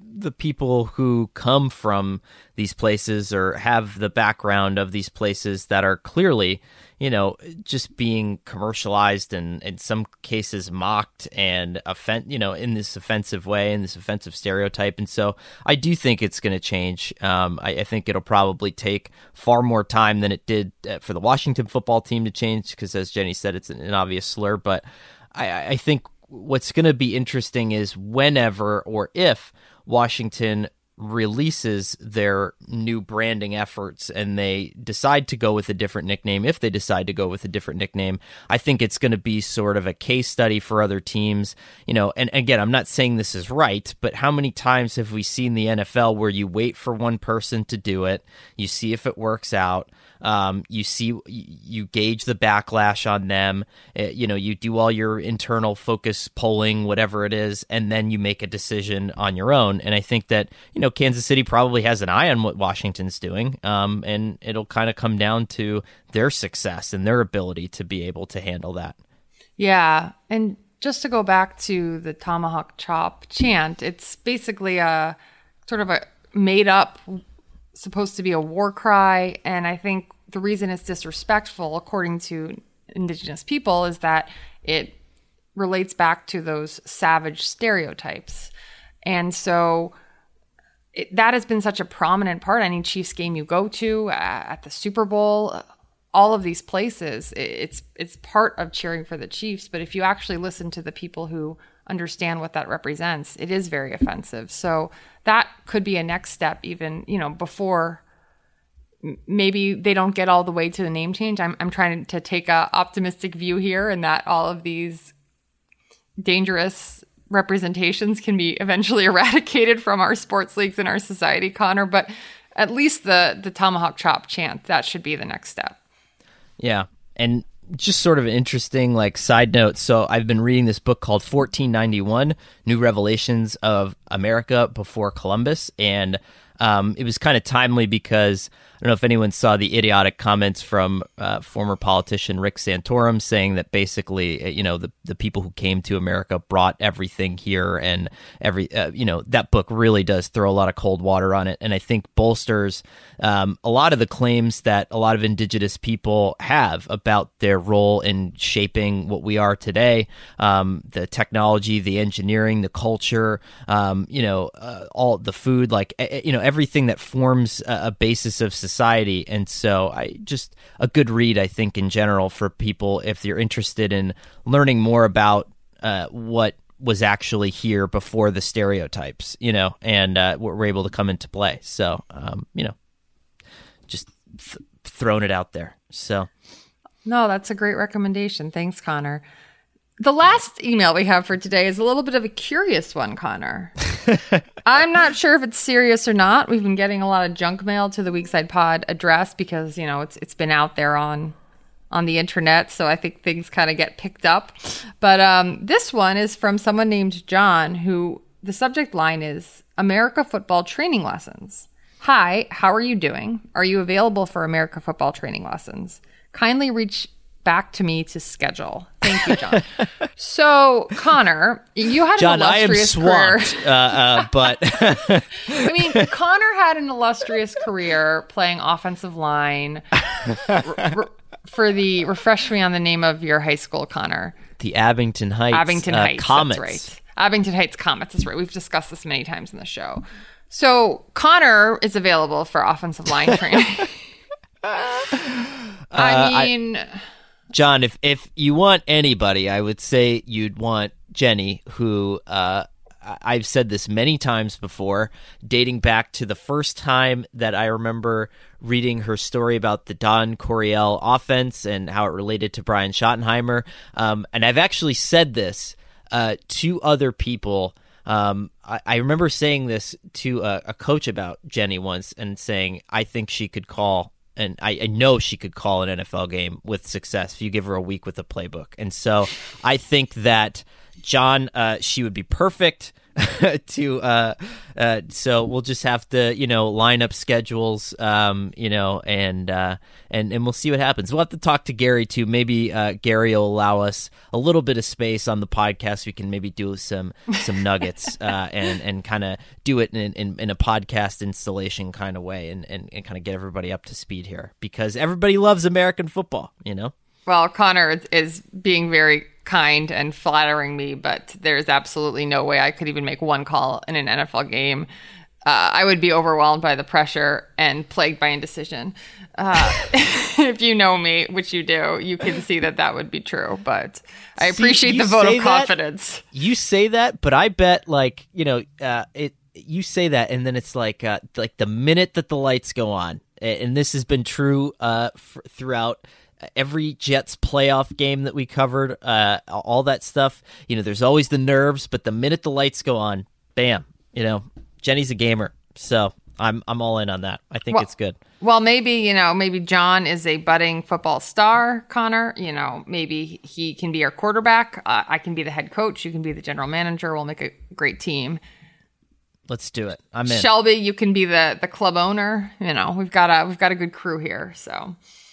the people who come from these places or have the background of these places that are clearly, you know, just being commercialized and in some cases mocked and offen- you know, in this offensive way, in this offensive stereotype. And so I do think it's going to change. Um, I, I think it'll probably take far more time than it did for the Washington football team to change because, as Jenny said, it's an, an obvious slur. But I, I think what's going to be interesting is whenever or if Washington releases their new branding efforts and they decide to go with a different nickname, if they decide to go with a different nickname, I think it's going to be sort of a case study for other teams. You know, and again, I'm not saying this is right, but how many times have we seen the N F L where you wait for one person to do it, you see if it works out, Um, you see, you gauge the backlash on them, uh, you know, you do all your internal focus polling, whatever it is, and then you make a decision on your own. And I think that, you know, Kansas City probably has an eye on what Washington's doing, um, and it'll kind of come down to their success and their ability to be able to handle that. Yeah. And just to go back to the tomahawk chop chant, it's basically a sort of a made up, supposed to be a war cry. And I think the reason it's disrespectful, according to Indigenous people, is that it relates back to those savage stereotypes. And so it, that has been such a prominent part. Any Chiefs game you go to, uh, at the Super Bowl, all of these places, it, it's it's part of cheering for the Chiefs. But if you actually listen to the people who understand what that represents, it is very offensive. So that could be a next step, even, you know, before maybe they don't get all the way to the name change. I'm I'm trying to take a optimistic view here, and that all of these dangerous representations can be eventually eradicated from our sports leagues and our society, Connor. But at least the the tomahawk chop chant, that should be the next step. Yeah. And just sort of an interesting, like, side note. So I've been reading this book called fourteen ninety-one, New Revelations of America Before Columbus. And um, it was kind of timely because I don't know if anyone saw the idiotic comments from uh, former politician Rick Santorum saying that basically, you know, the, the people who came to America brought everything here, and every, uh, you know, that book really does throw a lot of cold water on it. And I think bolsters um, a lot of the claims that a lot of Indigenous people have about their role in shaping what we are today, um, the technology, the engineering, the culture, um, you know, uh, all the food, like, you know, everything that forms a, a basis of society. Society. And so I just a good read, I think, in general for people if you're interested in learning more about uh, what was actually here before the stereotypes, you know, and uh, were able to come into play. So, um, you know, just th- throwing it out there. So, no, that's a great recommendation. Thanks, Connor. The last email we have for today is a little bit of a curious one, Connor. I'm not sure if it's serious or not. We've been getting a lot of junk mail to the Weekside Pod address because, you know, it's it's been out there on on the internet, so I think things kind of get picked up. But um, this one is from someone named John, who the subject line is America Football Training Lessons. Hi, how are you doing? Are you available for America Football Training Lessons? Kindly reach back to me to schedule. Thank you, John. So, Connor, you had John, an illustrious I am swamped, career. uh, uh, but I mean, Connor had an illustrious career playing offensive line. r- r- for the refresh me on the name of your high school, Connor. The Abington Heights, Abington uh, Heights, Comets. That's right. Abington Heights Comets. That's right. We've discussed this many times in the show. So Connor is available for offensive line training. I mean. Uh, I- John, if if you want anybody, I would say you'd want Jenny, who uh, I've said this many times before, dating back to the first time that I remember reading her story about the Don Coryell offense and how it related to Brian Schottenheimer. Um, and I've actually said this uh, to other people. Um, I, I remember saying this to a, a coach about Jenny once and saying, I think she could call And I, I know she could call an N F L game with success if you give her a week with a playbook. And so I think that, John, uh, she would be perfect to uh, uh, so we'll just have to, you know, line up schedules, um, you know, and uh, and and we'll see what happens. We'll have to talk to Gary too. Maybe uh, Gary will allow us a little bit of space on the podcast. We can maybe do some some nuggets uh, and and kind of do it in, in in a podcast installation kind of way, and and, and kind of get everybody up to speed here, because everybody loves American football, you know. Well, Connor is, is being very kind and flattering me, but there's absolutely no way I could even make one call in an N F L game. Uh, I would be overwhelmed by the pressure and plagued by indecision. Uh, if you know me, which you do, you can see that that would be true. But I appreciate see, the vote of that, confidence. You say that, but I bet, like, you know, uh, it. You say that, and then it's like, uh, like the minute that the lights go on, and this has been true uh, f- throughout every Jets playoff game that we covered, uh, all that stuff. You know, there's always the nerves, but the minute the lights go on, bam, you know, Jenny's a gamer. So I'm I'm all in on that. I think well, it's good. Well, maybe, you know, maybe John is a budding football star, Connor. You know, maybe he can be our quarterback. Uh, I can be the head coach. You can be the general manager. We'll make a great team. Let's do it. I'm in. Shelby, you can be the the club owner. You know, we've got a we've got a good crew here. So.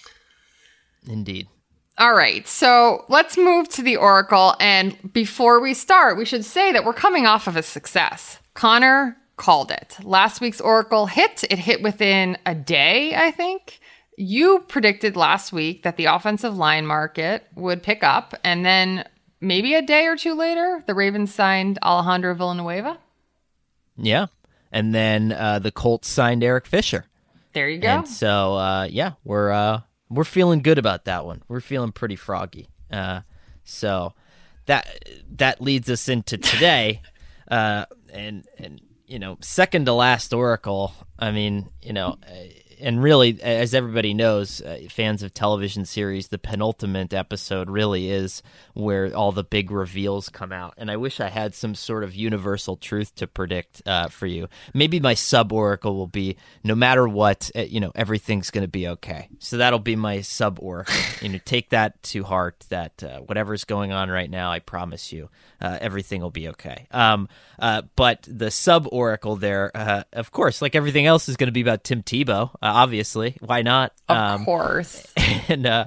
Indeed. All right, so let's move to the Oracle. And before we start, we should say that we're coming off of a success. Connor called it. Last week's Oracle hit. It hit within a day, I think. You predicted last week that the offensive line market would pick up. And then maybe a day or two later, the Ravens signed Alejandro Villanueva. Yeah. And then uh, the Colts signed Eric Fisher. There you go. And so, uh, yeah, we're... Uh, We're feeling good about that one. We're feeling pretty froggy. Uh, so that that leads us into today, uh, and and you know, second to last Oracle. I mean, you know, and really, as everybody knows, uh, fans of television series, the penultimate episode really is where all the big reveals come out. And I wish I had some sort of universal truth to predict uh, for you. Maybe my sub Oracle will be, no matter what, uh, you know, everything's going to be okay. So that'll be my sub Oracle. You know, take that to heart. That uh, whatever's going on right now, I promise you, uh, everything will be okay. Um, uh, but the sub Oracle there, uh, of course, like everything else, is going to be about Tim Tebow. Uh, obviously, why not? Of um, course. And uh,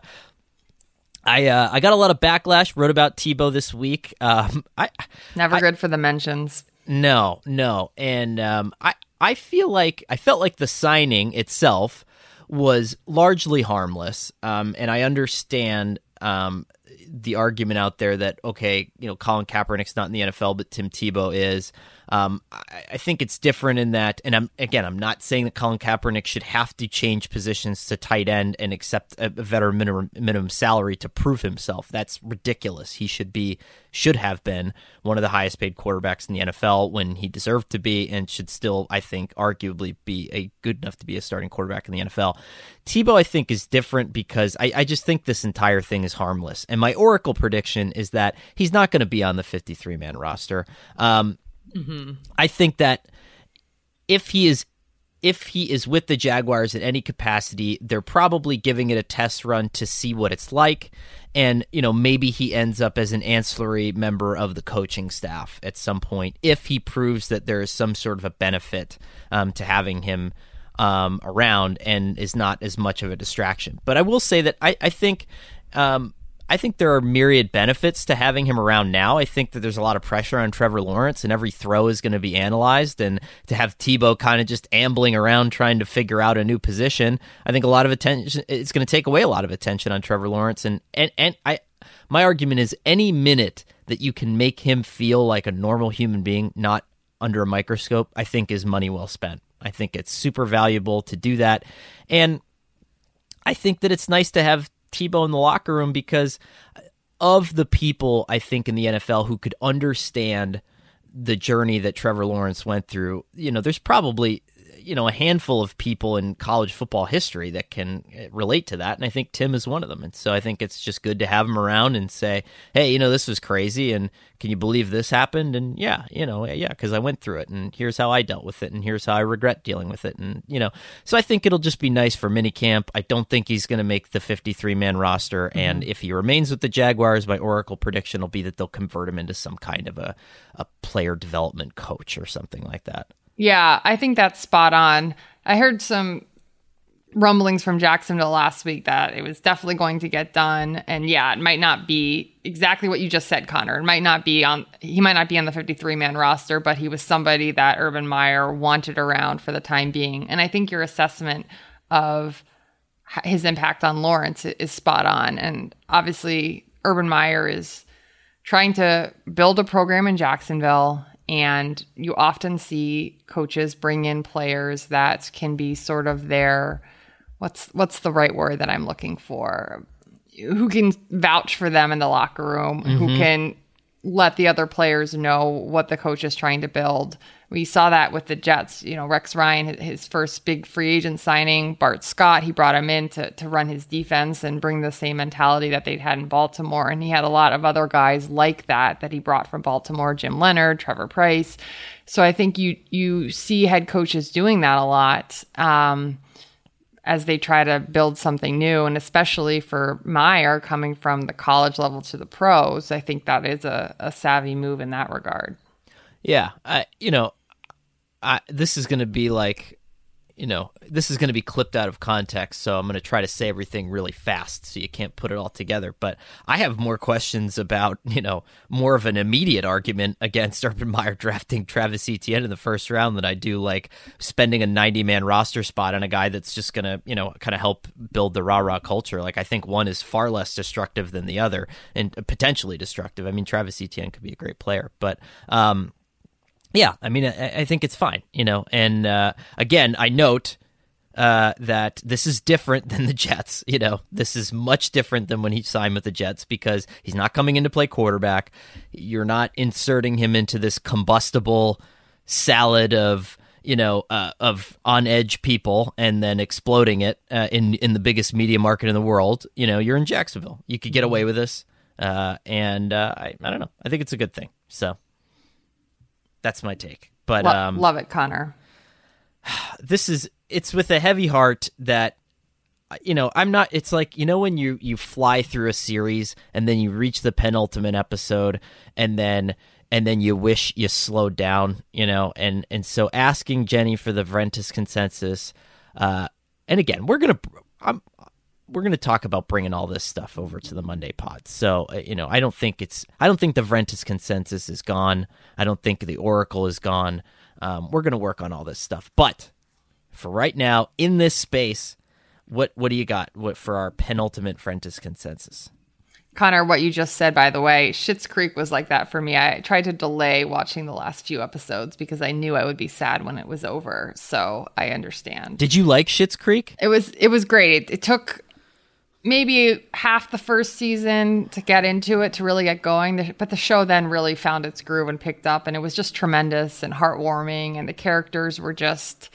I uh, I got a lot of backlash. Wrote about Tebow this week. Um, I never I, good for the mentions. No, no, and um, I I feel like I felt like the signing itself was largely harmless. Um, and I understand um the argument out there that, okay, you know, Colin Kaepernick's not in the N F L, but Tim Tebow is. Um, I, I think it's different in that, and I'm again, I'm not saying that Colin Kaepernick should have to change positions to tight end and accept a, a veteran minimum minimum salary to prove himself. That's ridiculous. He should be, should have been one of the highest paid quarterbacks in the N F L when he deserved to be, and should still, I think, arguably be a good enough to be a starting quarterback in the N F L. Tebow, I think, is different because I, I just think this entire thing is harmless. And my Oracle prediction is that he's not going to be on the fifty-three man roster. Um, mm-hmm. I think that if he is if he is with the Jaguars in any capacity, they're probably giving it a test run to see what it's like. And, you know, maybe he ends up as an ancillary member of the coaching staff at some point if he proves that there is some sort of a benefit um, to having him um, around and is not as much of a distraction. But I will say that I, I think um, I think there are myriad benefits to having him around now. I think that there's a lot of pressure on Trevor Lawrence, and every throw is going to be analyzed. And to have Tebow kind of just ambling around trying to figure out a new position, I think a lot of attention, it's going to take away a lot of attention on Trevor Lawrence. And and and I, my argument is any minute that you can make him feel like a normal human being, not under a microscope, I think is money well spent. I think it's super valuable to do that. And I think that it's nice to have Tebow in the locker room because of the people, I think, in the N F L who could understand the journey that Trevor Lawrence went through. You know, there's probably, you know, a handful of people in college football history that can relate to that. And I think Tim is one of them. And so I think it's just good to have him around and say, hey, you know, this was crazy. And can you believe this happened? And yeah, you know, yeah, because I went through it and here's how I dealt with it. And here's how I regret dealing with it. And, you know, so I think it'll just be nice for minicamp. I don't think he's going to make the fifty-three man roster. Mm-hmm. And if he remains with the Jaguars, my Oracle prediction will be that they'll convert him into some kind of a, a player development coach or something like that. Yeah, I think that's spot on. I heard some rumblings from Jacksonville last week that it was definitely going to get done. And yeah, it might not be exactly what you just said, Connor. It might not be on, he might not be on the fifty-three man roster, but he was somebody that Urban Meyer wanted around for the time being. And I think your assessment of his impact on Lawrence is spot on. And obviously, Urban Meyer is trying to build a program in Jacksonville. And you often see coaches bring in players that can be sort of their, what's what's the right word that I'm looking for? Who can vouch for them in the locker room, mm-hmm. who can let the other players know what the coach is trying to build. We saw that with the Jets. You know, Rex Ryan, his first big free agent signing, Bart Scott, he brought him in to, to run his defense and bring the same mentality that they'd had in Baltimore. And he had a lot of other guys like that that he brought from Baltimore, Jim Leonard, Trevor Price. So I think you you see head coaches doing that a lot um, as they try to build something new. And especially for Meyer coming from the college level to the pros, I think that is a, a savvy move in that regard. Yeah, I, you know, I, this is going to be like, you know, this is going to be clipped out of context, so I'm going to try to say everything really fast so you can't put it all together. But I have more questions about, you know, more of an immediate argument against Urban Meyer drafting Travis Etienne in the first round than I do like spending a ninety man roster spot on a guy that's just going to, you know, kind of help build the rah-rah culture. Like, I think one is far less destructive than the other, and potentially destructive. I mean, Travis Etienne could be a great player, but, um, yeah, I mean, I, I think it's fine, you know, and uh, again, I note uh, that this is different than the Jets, you know, this is much different than when he signed with the Jets because he's not coming in to play quarterback. You're not inserting him into this combustible salad of, you know, uh, of on-edge people and then exploding it uh, in, in the biggest media market in the world. You know, you're in Jacksonville. You could get away with this, uh, and uh, I, I don't know. I think it's a good thing, so. That's my take. But Lo- um, love it, Connor. This is, it's with a heavy heart that, you know, I'm not, it's like, you know, when you, you fly through a series and then you reach the penultimate episode and then, and then you wish you slowed down, you know, and, and so asking Jenny for the Ventus consensus, uh, and again, we're going to, I'm, we're going to talk about bringing all this stuff over to the Monday pod. So, uh, you know, I don't think it's, I don't think the Ventus consensus is gone. I don't think the Oracle is gone. Um, we're going to work on all this stuff. But for right now, in this space, what, what do you got what for our penultimate Ventus consensus? Connor, what you just said, by the way, Schitt's Creek was like that for me. I tried to delay watching the last few episodes because I knew I would be sad when it was over. So I understand. Did you like Schitt's Creek? It was, it was great. It, it took maybe half the first season to get into it, to really get going. But the show then really found its groove and picked up, and it was just tremendous and heartwarming, and the characters were just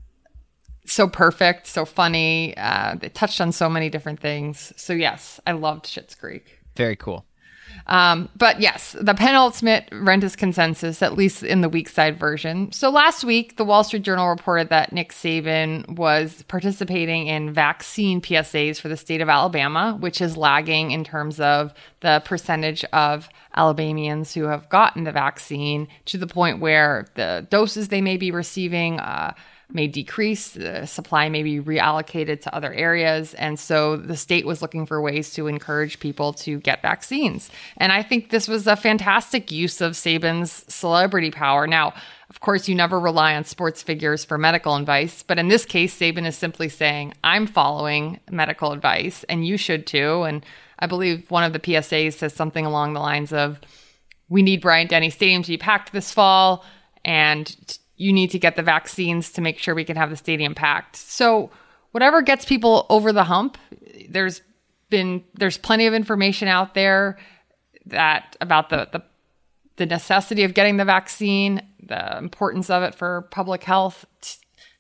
so perfect, so funny. Uh, they touched on so many different things. So yes, I loved Schitt's Creek. Very cool. Um, but yes, the penultimate Ventus consensus, at least in the weak side version. So last week, the Wall Street Journal reported that Nick Saban was participating in vaccine P S As for the state of Alabama, which is lagging in terms of the percentage of Alabamians who have gotten the vaccine, to the point where the doses they may be receiving uh, may decrease, the supply may be reallocated to other areas. And so the state was looking for ways to encourage people to get vaccines. And I think this was a fantastic use of Saban's celebrity power. Now, of course, you never rely on sports figures for medical advice, but in this case, Saban is simply saying, I'm following medical advice and you should too. And I believe one of the P S As says something along the lines of, we need Bryant-Denny Stadium to be packed this fall, and you need to get the vaccines to make sure we can have the stadium packed. So whatever gets people over the hump, there's been, there's plenty of information out there that about the, the, the necessity of getting the vaccine, the importance of it for public health.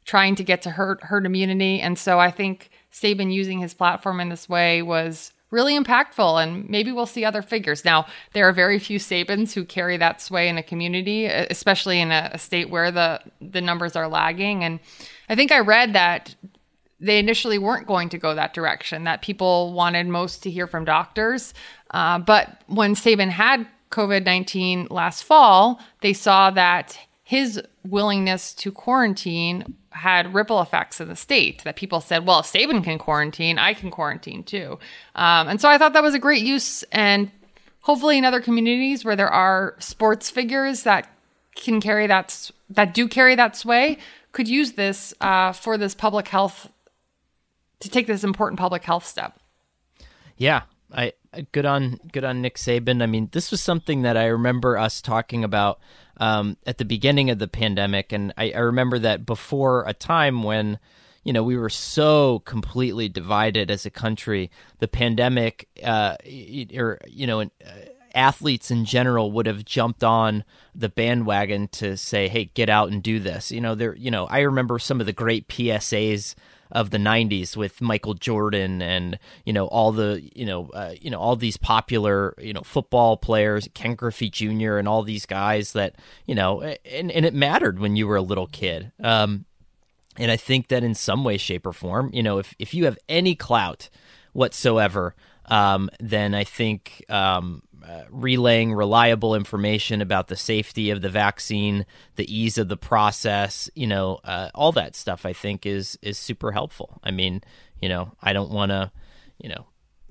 trying to get to herd, herd immunity. And so I think Saban using his platform in this way was really impactful, and maybe we'll see other figures. Now, there are very few Sabans who carry that sway in a community, especially in a, a state where the, the numbers are lagging. And I think I read that they initially weren't going to go that direction, that people wanted most to hear from doctors. Uh, but when Saban had COVID nineteen last fall, they saw that his willingness to quarantine had ripple effects in the state, that people said, well, if Saban can quarantine, I can quarantine too. Um, and so I thought that was a great use. And hopefully in other communities where there are sports figures that can carry that, that do carry that sway, could use this uh, for this public health, to take this important public health step. Yeah. I good on good on Nick Saban. I mean, this was something that I remember us talking about um, at the beginning of the pandemic, and I, I remember that before a time when, you know, we were so completely divided as a country. The pandemic, uh, or you know, uh, athletes in general would have jumped on the bandwagon to say, "Hey, get out and do this." You know, there. You know, I remember some of the great P S As of the nineties with Michael Jordan and, you know, all the, you know, uh, you know, all these popular, you know, football players, Ken Griffey Junior and all these guys that, you know, and, and it mattered when you were a little kid. Um, and I think that in some way, shape or form, you know, if, if you have any clout whatsoever, um, then I think, um, Uh, relaying reliable information about the safety of the vaccine, the ease of the process, you know, uh, all that stuff I think is is super helpful. I mean, you know, I don't want to, you know,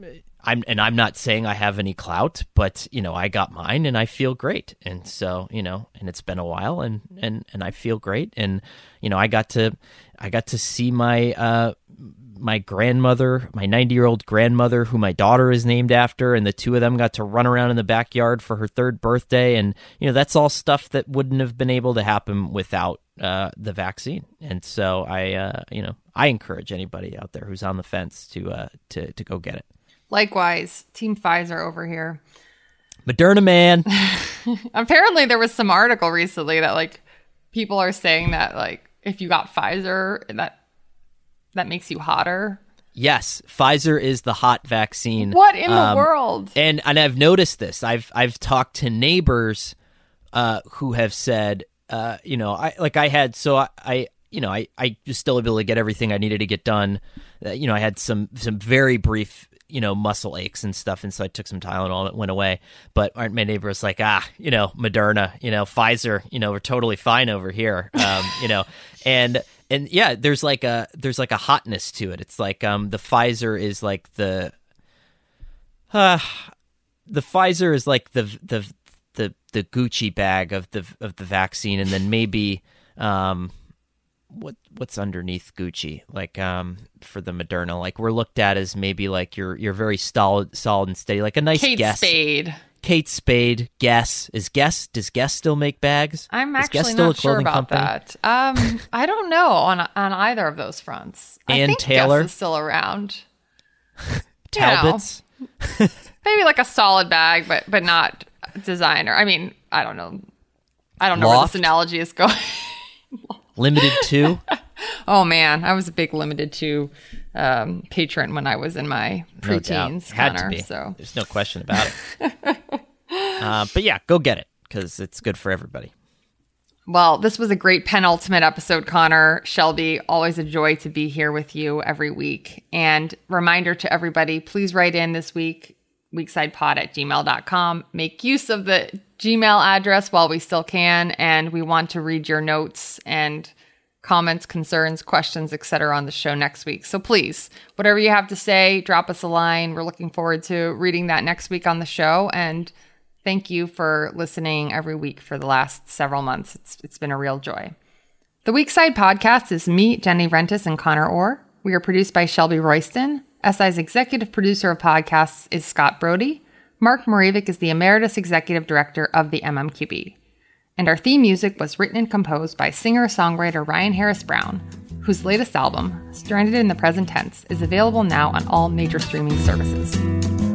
I'm and I'm not saying I have any clout, but you know, I got mine and I feel great. And so, you know, and it's been a while and and and I feel great. And you know, I got to I got to see my uh my grandmother, my ninety-year-old grandmother, who my daughter is named after, and the two of them got to run around in the backyard for her third birthday. And, you know, that's all stuff that wouldn't have been able to happen without uh, the vaccine. And so I, uh, you know, I encourage anybody out there who's on the fence to uh, to to go get it. Likewise, Team Pfizer over here. Moderna, man. Apparently there was some article recently that, like, people are saying that, like, if you got Pfizer, that that makes you hotter. Yes, Pfizer is the hot vaccine. What in um, the world? And and I've noticed this. I've I've talked to neighbors uh, who have said, uh, you know, I like I had so I, I you know I I was still able to get everything I needed to get done. Uh, you know, I had some some very brief, you know, muscle aches and stuff, and so I took some Tylenol and it went away. But aren't my neighbors like, ah, you know, Moderna, you know, Pfizer, you know, we're totally fine over here, um, you know, and. And yeah, there's like a there's like a hotness to it. It's like um, the Pfizer is like the uh, the Pfizer is like the the the the Gucci bag of the of the vaccine, and then maybe um, what what's underneath Gucci, like um, for the Moderna, like we're looked at as maybe like you're you're very solid solid and steady, like a nice Kate Guess. Spade. Kate Spade, Guess. Is Guess, does Guess still make bags? I'm is actually still not a sure about company? that. Um, I don't know on on either of those fronts. Ann I think Taylor? Guess is still around. Talbots? You know, maybe like a solid bag, but but not designer. I mean, I don't know. I don't know Loft? where this analogy is going. Limited to? Oh man, I was a big Limited to um, patron when I was in my No doubt. preteens. Had Connor, to be. So There's no question about it. uh, but yeah, go get it because it's good for everybody. Well, this was a great penultimate episode, Connor. Shelby, always a joy to be here with you every week. And reminder to everybody, please write in this week, weeksidepod at gmail dot com. Make use of the Gmail address while we still can. And we want to read your notes and comments, concerns, questions, et cetera on the show next week. So please, whatever you have to say, drop us a line. We're looking forward to reading that next week on the show. And thank you for listening every week for the last several months. It's It's been a real joy. The Weekside Podcast is me, Jenny Rentis, and Connor Orr. We are produced by Shelby Royston. S I's executive producer of podcasts is Scott Brody. Mark Moravik is the Emeritus Executive Director of the M M Q B. And our theme music was written and composed by singer-songwriter Ryan Harris Brown, whose latest album, Stranded in the Present Tense, is available now on all major streaming services.